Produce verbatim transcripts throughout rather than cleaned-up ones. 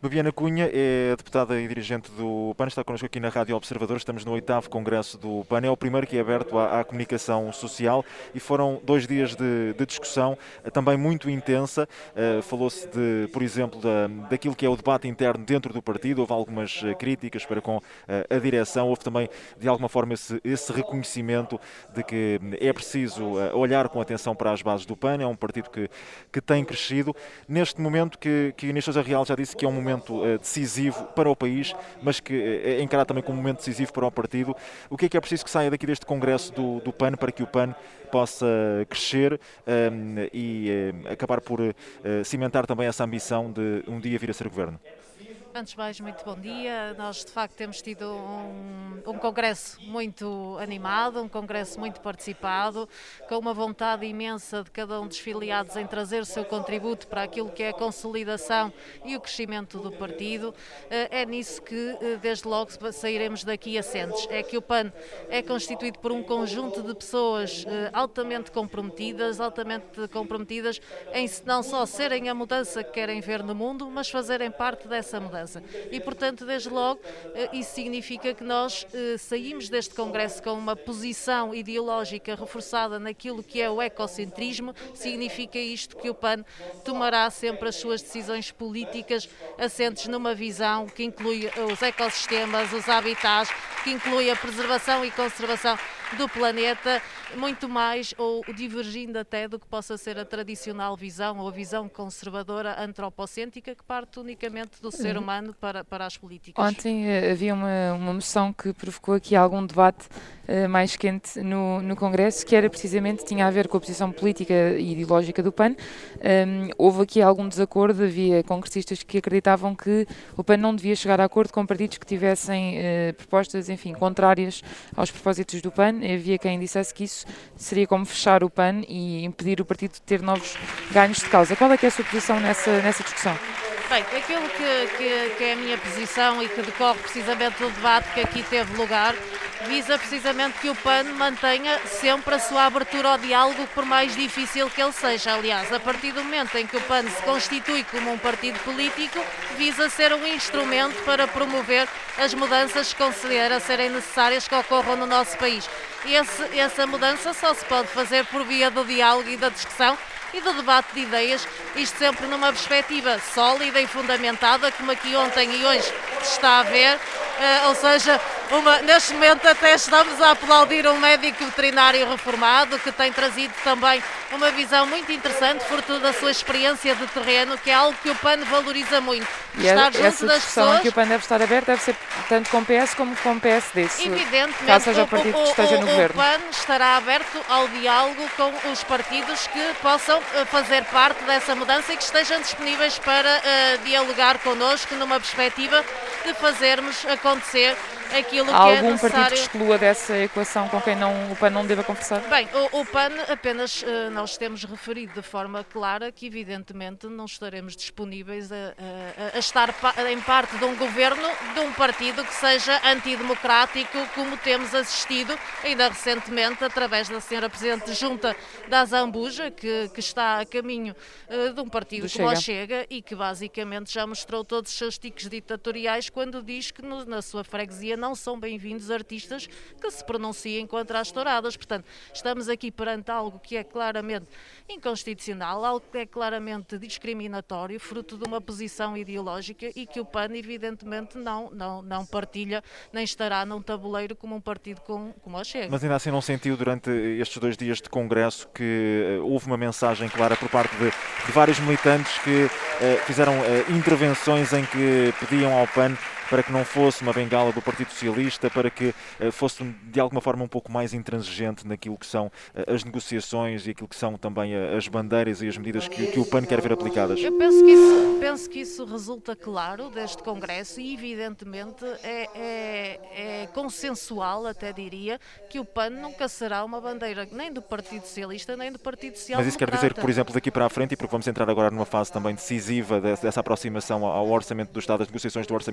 Bebiana Cunha é a deputada e dirigente do PAN, está connosco aqui na Rádio Observador. Estamos no oitavo Congresso do PAN, é o primeiro que é aberto à, à comunicação social e foram dois dias de, de discussão, também muito intensa. Uh, Falou-se, de, por exemplo, da, daquilo que é o debate interno dentro do partido, houve algumas uh, críticas para com uh, a direção, houve também, de alguma forma, esse, esse reconhecimento de que é preciso uh, olhar com atenção para as bases do PAN, é um partido que, que tem crescido. Neste momento que, que Inês Sousa Real já disse que é um momento decisivo para o país, mas que é encarado também como um momento decisivo para o partido. O que é que é preciso que saia daqui deste congresso do, do PAN para que o PAN possa crescer um, e um, acabar por uh, cimentar também essa ambição de um dia vir a ser governo? Antes de mais, muito bom dia. Nós, de facto, temos tido um, um congresso muito animado, um congresso muito participado, com uma vontade imensa de cada um dos filiados em trazer o seu contributo para aquilo que é a consolidação e o crescimento do partido. É nisso que, desde logo, sairemos daqui assentes. É que o PAN é constituído por um conjunto de pessoas altamente comprometidas, altamente comprometidas em não só serem a mudança que querem ver no mundo, mas fazerem parte dessa mudança. E, portanto, desde logo, isso significa que nós eh, saímos deste congresso com uma posição ideológica reforçada naquilo que é o ecocentrismo. Significa isto que o PAN tomará sempre as suas decisões políticas assentes numa visão que inclui os ecossistemas, os habitats, que inclui a preservação e conservação do planeta, muito mais ou divergindo até do que possa ser a tradicional visão ou a visão conservadora antropocêntrica que parte unicamente do ser humano para, para as políticas. Ontem uh, havia uma, uma moção que provocou aqui algum debate uh, mais quente no, no Congresso, que era precisamente, tinha a ver com a posição política e ideológica do PAN. Um, houve aqui algum desacordo, havia congressistas que acreditavam que o PAN não devia chegar a acordo com partidos que tivessem uh, propostas, enfim, contrárias aos propósitos do PAN. Havia quem dissesse que isso seria como fechar o PAN e impedir o partido de ter novos ganhos de causa. Qual é que é a sua posição nessa, nessa discussão? Bem, aquilo que, que, que é a minha posição e que decorre precisamente do debate que aqui teve lugar, visa precisamente que o PAN mantenha sempre a sua abertura ao diálogo, por mais difícil que ele seja. Aliás, a partir do momento em que o PAN se constitui como um partido político, visa ser um instrumento para promover as mudanças que considera serem necessárias que ocorram no nosso país. Esse, essa mudança só se pode fazer por via do diálogo e da discussão e do debate de ideias, isto sempre numa perspectiva sólida e fundamentada, como aqui ontem e hoje se está a ver, uh, ou seja, uma, neste momento até estamos a aplaudir um médico veterinário reformado que tem trazido também uma visão muito interessante, fruto da sua experiência de terreno, que é algo que o PAN valoriza muito. E estar junto essa das discussão pessoas, que o PAN deve estar aberto deve ser tanto com o P S como com o P S D, se evidentemente, caso seja o partido o, que esteja o, no o governo. O PAN estará aberto ao diálogo com os partidos que possam uh, fazer parte dessa mudança e que estejam disponíveis para uh, dialogar connosco numa perspectiva de fazermos acontecer aquilo Há que é algum necessário. partido que exclua dessa equação com quem não, o PAN não deva conversar? Bem, o, o PAN apenas uh, nós temos referido de forma clara que evidentemente não estaremos disponíveis a, a, a estar pa em parte de um governo de um partido que seja antidemocrático, como temos assistido ainda recentemente através da senhora Presidente de Junta da Zambuja, que, que está a caminho uh, de um partido do como Chega. o Chega e que basicamente já mostrou todos os seus tiques ditatoriais quando diz que no, na sua freguesia não são bem-vindos artistas que se pronunciem contra as touradas. Portanto, estamos aqui perante algo que é claramente inconstitucional, algo que é claramente discriminatório, fruto de uma posição ideológica e que o PAN, evidentemente, não, não, não partilha, nem estará num tabuleiro como um partido com, como o Chega. Mas ainda assim não sentiu durante estes dois dias de congresso que uh, houve uma mensagem clara por parte de, de vários militantes que uh, fizeram uh, intervenções em que pediam ao PAN para que não fosse uma bengala do Partido Socialista, para que uh, fosse de alguma forma um pouco mais intransigente naquilo que são uh, as negociações e aquilo que são também uh, as bandeiras e as medidas que, que o PAN quer ver aplicadas? Eu penso que isso, penso que isso resulta claro deste Congresso e evidentemente é, é, é consensual, até diria, que o PAN nunca será uma bandeira nem do Partido Socialista nem do Partido Social Democrata. Mas isso quer dizer que, por exemplo, daqui para a frente, e porque vamos entrar agora numa fase também decisiva dessa aproximação ao Orçamento do Estado, das negociações do Orçamento do Estado para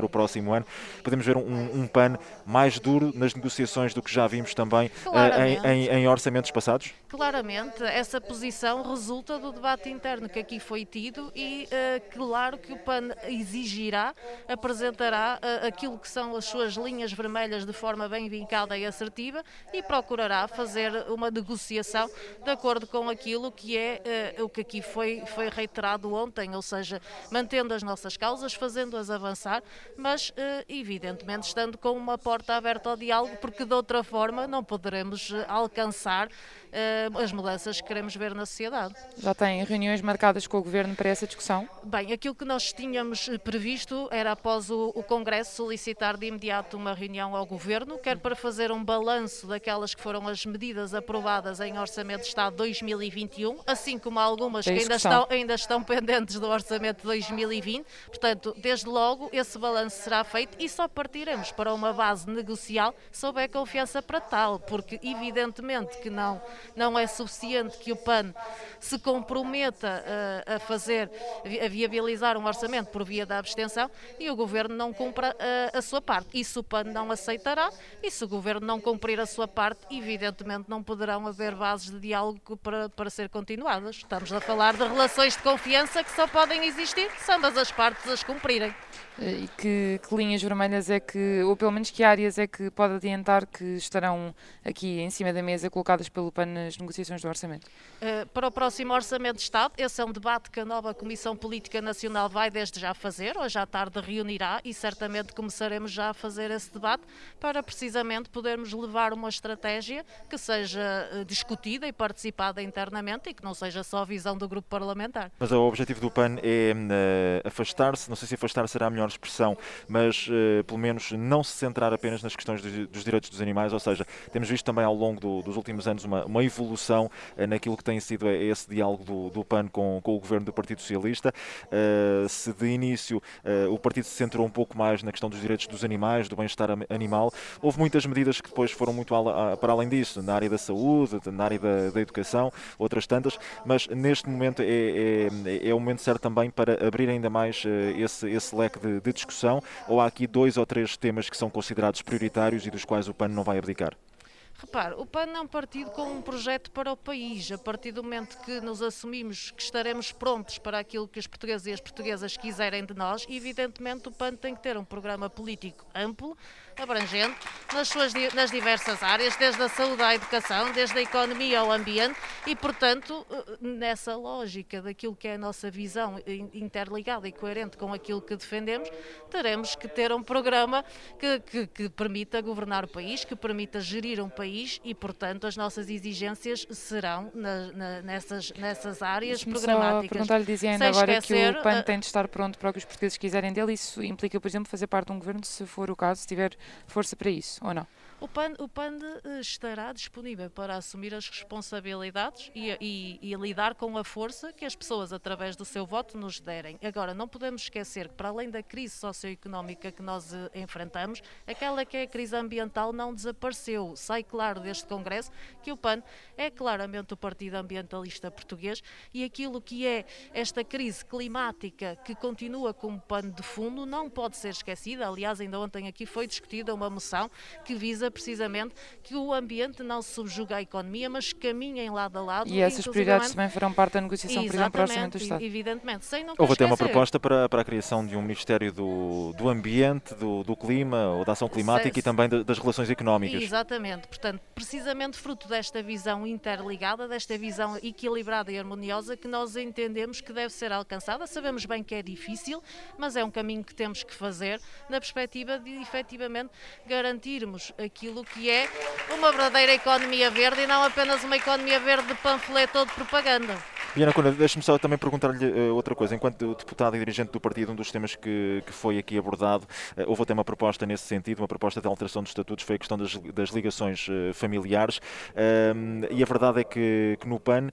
o próximo ano. Podemos ver um, um PAN mais duro nas negociações do que já vimos também uh, em, em, em orçamentos passados? Claramente, essa posição resulta do debate interno que aqui foi tido e uh, claro que o PAN exigirá, apresentará uh, aquilo que são as suas linhas vermelhas de forma bem vincada e assertiva e procurará fazer uma negociação de acordo com aquilo que é uh, o que aqui foi, foi reiterado ontem, ou seja, mantendo as nossas causas, fazendo-as avançar, mas uh, evidentemente estando com uma porta aberta ao diálogo, porque de outra forma não poderemos uh, alcançar uh, as mudanças que queremos ver na sociedade. Já tem reuniões marcadas com o Governo para essa discussão? Bem, aquilo que nós tínhamos previsto era após o, o Congresso solicitar de imediato uma reunião ao Governo, quer para fazer um balanço daquelas que foram as medidas aprovadas em Orçamento de Estado dois mil e vinte e um, assim como algumas que ainda estão, ainda estão pendentes do Orçamento de dois mil e vinte. Portanto, desde logo, esse balanço será feito e só partiremos para uma base negocial se houver confiança para tal, porque evidentemente que não, não é suficiente que o PAN se comprometa uh, a fazer, a viabilizar um orçamento por via da abstenção e o Governo não cumpra uh, a sua parte. Isso o PAN não aceitará e se o Governo não cumprir a sua parte, evidentemente não poderão haver bases de diálogo para, para ser continuadas. Estamos a falar de relações de confiança que só podem existir se ambas as partes as cumprirem. E que, que linhas vermelhas é que, ou pelo menos que áreas é que pode adiantar que estarão aqui em cima da mesa colocadas pelo PAN nas negociações do orçamento? Uh, para o próximo Orçamento de Estado, esse é um debate que a nova Comissão Política Nacional vai desde já fazer, hoje à tarde reunirá e certamente começaremos já a fazer esse debate para precisamente podermos levar uma estratégia que seja uh, discutida e participada internamente e que não seja só a visão do grupo parlamentar. Mas o objetivo do PAN é uh, afastar-se, não sei se afastar será a melhor expressão, mas uh, pelo menos não se centrar apenas nas questões dos, dos direitos dos animais, ou seja, temos visto também ao longo do, dos últimos anos uma, uma evolução uh, naquilo que tem sido esse diálogo do, do PAN com, com o governo do Partido Socialista. Uh, se de início uh, o partido se centrou um pouco mais na questão dos direitos dos animais, do bem-estar animal, houve muitas medidas que depois foram muito a, a, para além disso, na área da saúde, na área da, da educação, outras tantas, mas neste momento é, é, é o momento certo também para abrir ainda mais uh, esse, esse leque de de discussão, ou há aqui dois ou três temas que são considerados prioritários e dos quais o PAN não vai abdicar? Repare, o PAN é um partido com um projeto para o país. A partir do momento que nos assumimos que estaremos prontos para aquilo que os portugueses e as portuguesas quiserem de nós, evidentemente o PAN tem que ter um programa político amplo, abrangente, nas, suas, nas diversas áreas, desde a saúde à educação, desde a economia ao ambiente e, portanto, nessa lógica daquilo que é a nossa visão interligada e coerente com aquilo que defendemos, teremos que ter um programa que, que, que permita governar o país, que permita gerir um país e, portanto, as nossas exigências serão na, na, nessas, nessas áreas programáticas. Só perguntar-lhe, dizia ainda agora esquecer, que o PAN tem de estar pronto para o que os portugueses quiserem dele. Isso implica, por exemplo, fazer parte de um governo, se for o caso, se tiver força para isso, ou não? O PAN, o PAN estará disponível para assumir as responsabilidades e, e, e lidar com a força que as pessoas, através do seu voto, nos derem. Agora, não podemos esquecer que, para além da crise socioeconómica que nós eh, enfrentamos, aquela que é a crise ambiental não desapareceu. Sai claro deste Congresso que o PAN é claramente o Partido Ambientalista Português e aquilo que é esta crise climática que continua como pano de fundo não pode ser esquecida. Aliás, ainda ontem aqui foi discutida uma moção que visa precisamente que o ambiente não se subjugue à economia, mas caminhem lado a lado. E essas prioridades também farão parte da negociação, por exemplo, para o Orçamento do Estado. Evidentemente. Sem nunca Houve até uma esquecer. proposta para, para a criação de um Ministério do, do Ambiente, do, do Clima, ou da Ação Climática se, e também de, das relações económicas. Exatamente. Portanto, precisamente fruto desta visão interligada, desta visão equilibrada e harmoniosa que nós entendemos que deve ser alcançada. Sabemos bem que é difícil, mas é um caminho que temos que fazer na perspectiva de, efetivamente, garantirmos aquilo que é uma verdadeira economia verde e não apenas uma economia verde de panfleto ou de propaganda. Diana Cunha, deixe-me só também perguntar-lhe uh, outra coisa. Enquanto deputado e dirigente do partido, um dos temas que, que foi aqui abordado, uh, houve até uma proposta nesse sentido, uma proposta de alteração dos estatutos, foi a questão das, das ligações uh, familiares. Uh, e a verdade é que, que no PAN uh,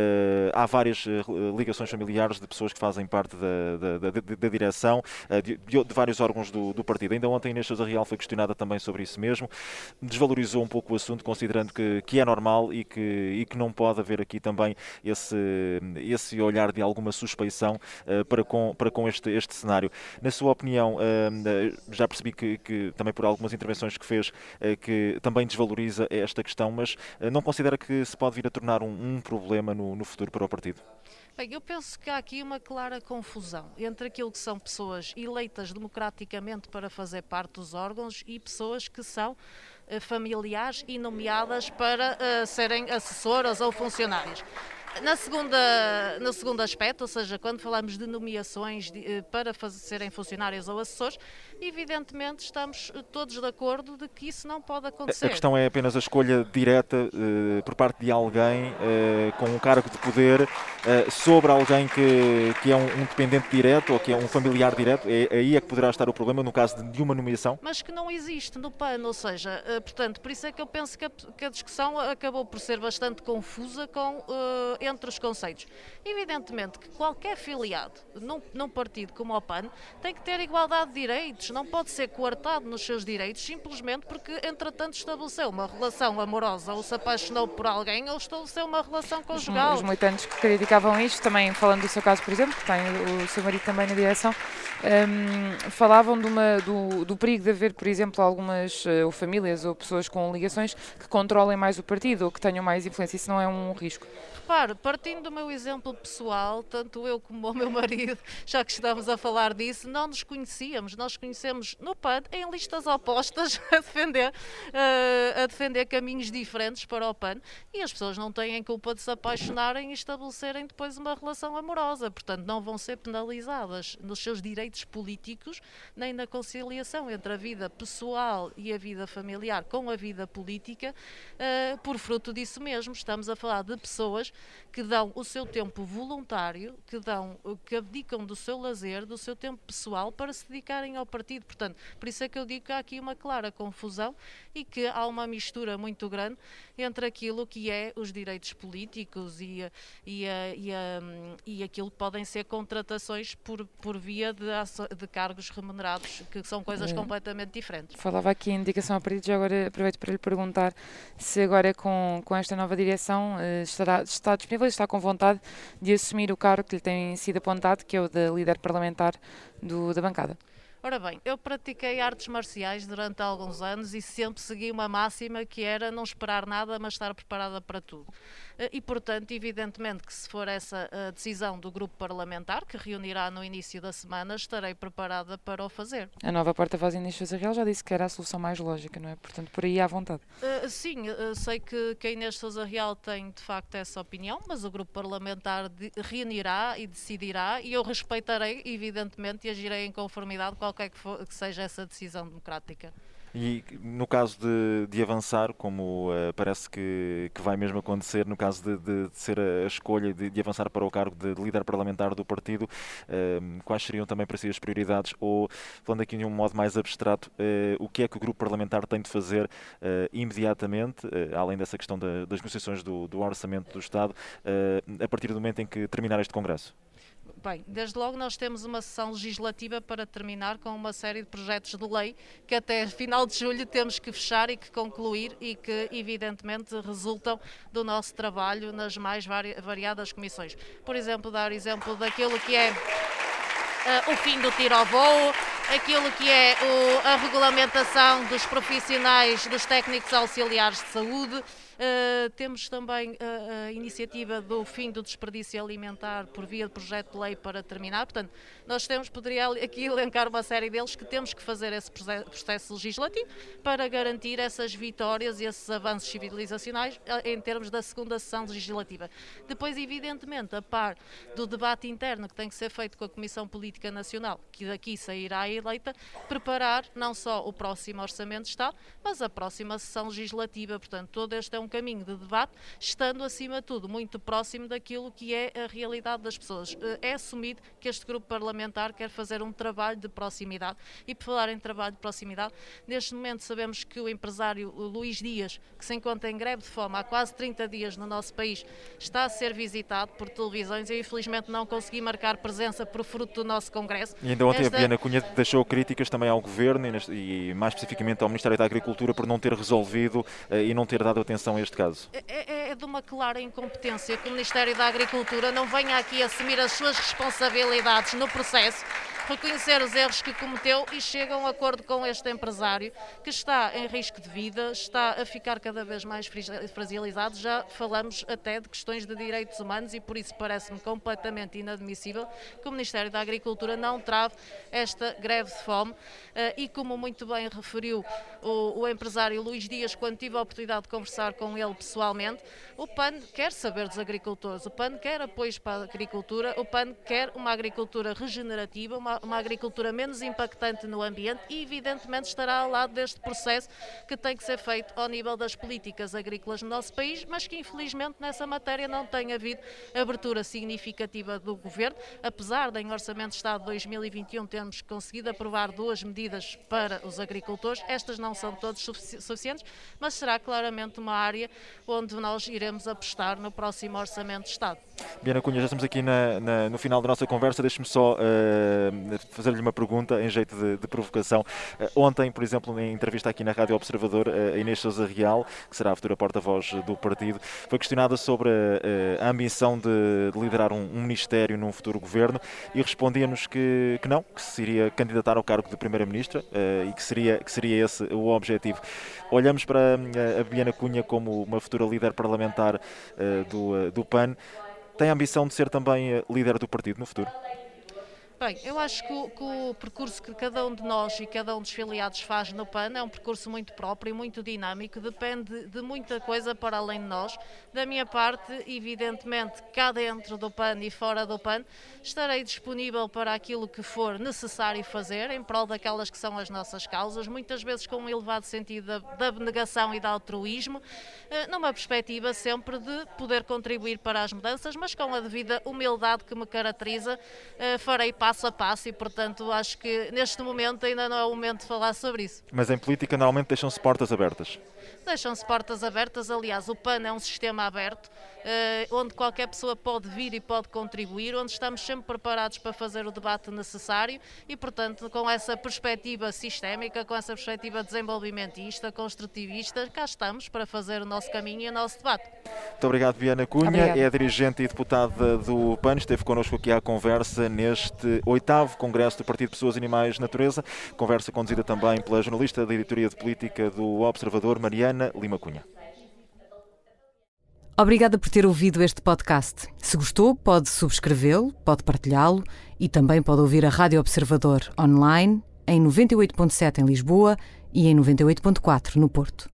há várias uh, ligações familiares de pessoas que fazem parte da, da, da, da, da direção uh, de, de vários órgãos do, do partido. Ainda ontem Inês Sousa Real foi questionada também sobre isso mesmo. Desvalorizou um pouco o assunto, considerando que, que é normal e que, e que não pode haver aqui também esse esse olhar de alguma suspeição para com, para com este, este cenário. Na sua opinião, já percebi que, que também por algumas intervenções que fez, que também desvaloriza esta questão, mas não considera que se pode vir a tornar um, um problema no, no futuro para o partido? Bem, eu penso que há aqui uma clara confusão entre aquilo que são pessoas eleitas democraticamente para fazer parte dos órgãos e pessoas que são uh, familiares e nomeadas para uh, serem assessoras ou funcionárias. Na segunda, no segundo aspecto, ou seja, quando falamos de nomeações de, para fazer, serem funcionários ou assessores, evidentemente estamos todos de acordo de que isso não pode acontecer. A questão é apenas a escolha direta uh, por parte de alguém uh, com um cargo de poder uh, sobre alguém que, que é um, um dependente direto ou que é um familiar direto. É aí é que poderá estar o problema no caso de, de uma nomeação? Mas que não existe no P A N, ou seja, uh, portanto, por isso é que eu penso que a, que a discussão acabou por ser bastante confusa com... Uh, entre os conceitos. Evidentemente que qualquer filiado num, num partido como o P A N tem que ter igualdade de direitos, não pode ser coartado nos seus direitos simplesmente porque, entretanto, estabeleceu uma relação amorosa ou se apaixonou por alguém ou estabeleceu uma relação conjugal. Os, os militantes que criticavam isto, também falando do seu caso, por exemplo, que tem o seu marido também na direção, um, falavam de uma, do, do perigo de haver, por exemplo, algumas uh, famílias ou pessoas com ligações que controlem mais o partido ou que tenham mais influência. Isso não é um risco? Repare, partindo do meu exemplo pessoal, tanto eu como o meu marido, já que estamos a falar disso, não nos conhecíamos. Nós conhecemos no P A N em listas opostas a defender, uh, a defender caminhos diferentes para o P A N e as pessoas não têm culpa de se apaixonarem e estabelecerem depois uma relação amorosa. Portanto, não vão ser penalizadas nos seus direitos políticos nem na conciliação entre a vida pessoal e a vida familiar com a vida política uh, por fruto disso mesmo. Estamos a falar de pessoas que dão o seu tempo voluntário, que, dão, que abdicam do seu lazer, do seu tempo pessoal para se dedicarem ao partido. Portanto, por isso é que eu digo que há aqui uma clara confusão e que há uma mistura muito grande entre aquilo que é os direitos políticos e, e, a, e, a, e aquilo que podem ser contratações por, por via de, de cargos remunerados, que são coisas é. completamente diferentes. Falava aqui em indicação a partido, já agora aproveito para lhe perguntar se agora com, com esta nova direção estará, está disponível e está com vontade de assumir o cargo que lhe tem sido apontado, que é o de líder parlamentar do, da bancada. Ora bem, eu pratiquei artes marciais durante alguns anos e sempre segui uma máxima que era não esperar nada, mas estar preparada para tudo. E, portanto, evidentemente que se for essa a decisão do grupo parlamentar, que reunirá no início da semana, estarei preparada para o fazer. A nova porta-voz Inês Sousa Real já disse que era a solução mais lógica, não é? Portanto, por aí à vontade. Uh, sim, uh, sei que, que a Inês Sousa Real tem, de facto, essa opinião, mas o grupo parlamentar de, reunirá e decidirá e eu respeitarei, evidentemente, e agirei em conformidade com qualquer que, for, que seja essa decisão democrática. E no caso de, de avançar, como uh, parece que, que vai mesmo acontecer, no caso de, de, de ser a escolha de, de avançar para o cargo de, de líder parlamentar do partido, uh, quais seriam também para si as prioridades? Ou, falando aqui de um modo mais abstrato, uh, o que é que o grupo parlamentar tem de fazer uh, imediatamente, uh, além dessa questão da, das negociações do, do orçamento do Estado, uh, a partir do momento em que terminar este Congresso? Bem, desde logo nós temos uma sessão legislativa para terminar com uma série de projetos de lei que até final de julho temos que fechar e que concluir e que evidentemente resultam do nosso trabalho nas mais vari variadas comissões. Por exemplo, dar exemplo daquilo que é uh, o fim do tiro ao voo, aquilo que é o, a regulamentação dos profissionais, dos técnicos auxiliares de saúde. Uh, temos também uh, a iniciativa do fim do desperdício alimentar por via de projeto de lei para terminar. Portanto, nós temos, poderia aqui elencar uma série deles que temos que fazer esse processo legislativo para garantir essas vitórias e esses avanços civilizacionais uh, em termos da segunda sessão legislativa. Depois, evidentemente, a par do debate interno que tem que ser feito com a Comissão Política Nacional, que daqui sairá eleita, preparar não só o próximo Orçamento de Estado, mas a próxima sessão legislativa. Portanto, todo este é um caminho de debate, estando acima de tudo muito próximo daquilo que é a realidade das pessoas. É assumido que este grupo parlamentar quer fazer um trabalho de proximidade e, por falar em trabalho de proximidade, neste momento sabemos que o empresário Luís Dias, que se encontra em greve de fome há quase trinta dias no nosso país, está a ser visitado por televisões e infelizmente não consegui marcar presença por fruto do nosso Congresso. E ainda ontem Esta... a Viana Cunha deixou críticas também ao Governo e, e mais especificamente ao Ministério da Agricultura por não ter resolvido uh, e não ter dado atenção a este caso? É, é de uma clara incompetência que o Ministério da Agricultura não venha aqui assumir as suas responsabilidades no processo, reconhecer os erros que cometeu e chega a um acordo com este empresário que está em risco de vida, está a ficar cada vez mais fragilizado. Já falamos até de questões de direitos humanos e por isso parece-me completamente inadmissível que o Ministério da Agricultura não trave esta greve de fome e, como muito bem referiu o, o empresário Luís Dias quando tive a oportunidade de conversar com ele pessoalmente, o P A N quer saber dos agricultores, o P A N quer apoios para a agricultura, o P A N quer uma agricultura regenerativa, uma uma agricultura menos impactante no ambiente e, evidentemente, estará ao lado deste processo que tem que ser feito ao nível das políticas agrícolas no nosso país, mas que, infelizmente, nessa matéria não tem havido abertura significativa do Governo, apesar de, em Orçamento de Estado de dois mil e vinte e um, termos conseguido aprovar duas medidas para os agricultores. Estas não são todas suficientes, mas será claramente uma área onde nós iremos apostar no próximo Orçamento de Estado. Biana Cunha, já estamos aqui na, na, no final da nossa conversa. Deixe-me só uh, fazer-lhe uma pergunta em jeito de, de provocação. Uh, ontem, por exemplo, em entrevista aqui na Rádio Observador, uh, a Inês Sousa Real, que será a futura porta-voz do partido, foi questionada sobre uh, a ambição de, de liderar um, um ministério num futuro governo e respondia-nos que, que não, que se iria candidatar ao cargo de Primeira-Ministra uh, e que seria, que seria esse o objetivo. Olhamos para uh, a Biana Cunha como uma futura líder parlamentar uh, do, uh, do P A N. Tem a ambição de ser também líder do partido no futuro? Bem, eu acho que o, que o percurso que cada um de nós e cada um dos filiados faz no P A N é um percurso muito próprio e muito dinâmico, depende de muita coisa para além de nós. Da minha parte, evidentemente, cá dentro do P A N e fora do P A N, estarei disponível para aquilo que for necessário fazer em prol daquelas que são as nossas causas, muitas vezes com um elevado sentido da, da abnegação e de altruísmo, numa perspectiva sempre de poder contribuir para as mudanças, mas com a devida humildade que me caracteriza, farei parte passo a passo e, portanto, acho que neste momento ainda não é o momento de falar sobre isso. Mas em política normalmente deixam-se portas abertas? Deixam-se portas abertas, aliás, o P A N é um sistema aberto, eh, onde qualquer pessoa pode vir e pode contribuir, onde estamos sempre preparados para fazer o debate necessário e, portanto, com essa perspectiva sistémica, com essa perspectiva desenvolvimentista, construtivista, cá estamos para fazer o nosso caminho e o nosso debate. Muito obrigado, Biana Cunha. Obrigada. É a dirigente e deputada do P A N, esteve connosco aqui à conversa neste oitavo Congresso do Partido Pessoas, Animais e Natureza, conversa conduzida também pela jornalista da Editoria de Política do Observador, Mariana Lima Cunha. Obrigada por ter ouvido este podcast. Se gostou, pode subscrevê-lo, pode partilhá-lo e também pode ouvir a Rádio Observador online em noventa e oito ponto sete em Lisboa e em noventa e oito ponto quatro no Porto.